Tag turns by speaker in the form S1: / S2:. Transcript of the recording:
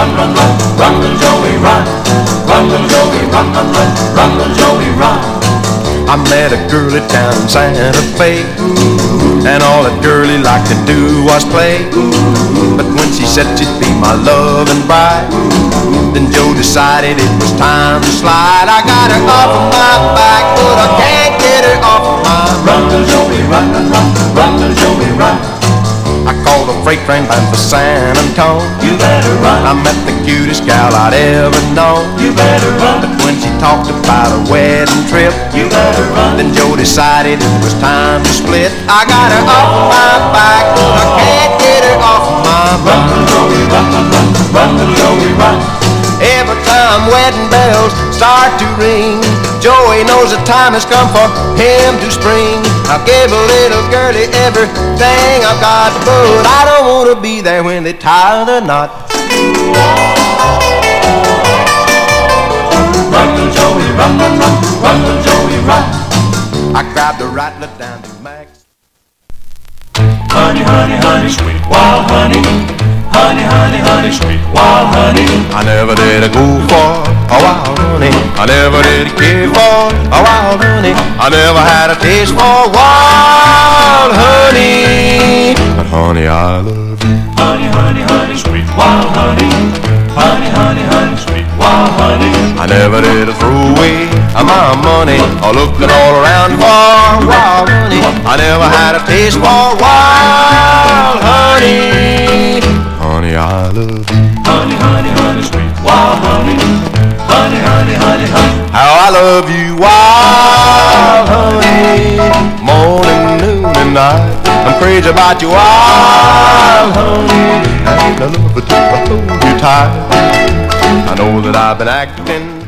S1: run, run, run, run, little Joey, run. Run, little Joey, run, run, run, run, little Joey, run.
S2: I met a girl down in Santa Fe, and all that girlie liked to do was play. But when she said she'd be my loving bride, then Joe decided it was time to slide. I got her off of my back, but I can't get her off of my
S1: run. Run, little Joey, run, run, run, run, little Joey, run.
S2: I called a freight train bound for San Antonio.
S1: You better run.
S2: I met the cutest gal I'd ever known.
S1: You better run.
S2: But when she talked about a wedding trip,
S1: you better run.
S2: Then Joe decided it was time to split. I got her off my back, but I can't get her off my
S1: run, little Joey, run, run, run, run, little Joey, run.
S2: Every time wedding bells start to ring, Joey knows the time has come for him to spring. I'll give a little girlie everything I've got, but I don't want to be there when they tie the knot.
S1: Run, little Joey, run, run, run, run, little Joey, run.
S2: I grabbed the rattler down to Max.
S1: Honey, honey, honey, sweet wild honey. Honey, honey, honey, sweet wild honey.
S2: I never did go for a wild honey. I never did care for a wild honey. I never had a taste for wild honey. But honey, I love you.
S1: Honey, honey, honey, sweet wild honey. Honey, honey, honey, sweet wild honey.
S2: I never did throw away my money or looking all around for wild honey. I never had a taste for wild honey. Honey, I love you.
S1: Honey, honey, honey, sweet wild honey. Honey, honey, honey, honey.
S2: How I love you, wild honey. Morning, noon, and night. I'm crazy about you, wild honey. I ain't no love to hold you tight. I know that I've been acting